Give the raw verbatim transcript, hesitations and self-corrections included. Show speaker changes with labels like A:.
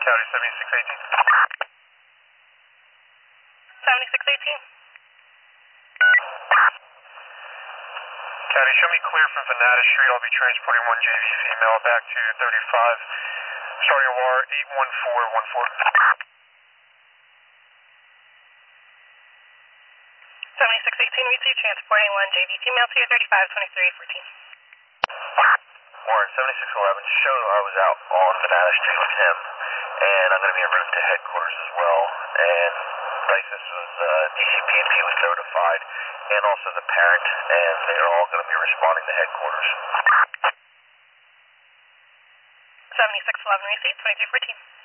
A: County seventy-six eighteen.
B: seventy-six eighteen.
A: County, show me clear from Venata Street. I'll be transporting one J V female back to thirty-five. Starting W A R eight one four one four.
B: seventy-six eighteen, receive transporting one J V female to your thirty-five twenty-three fourteen.
A: Warren, seventy-six eleven, show I was out on Venata Street with him, and I'm going to be en route to headquarters as well, and like this was, uh, D C P and P was notified, and also the parent, and they're all going to be responding to headquarters.
B: seventy-six eleven, receive twenty-three fourteen.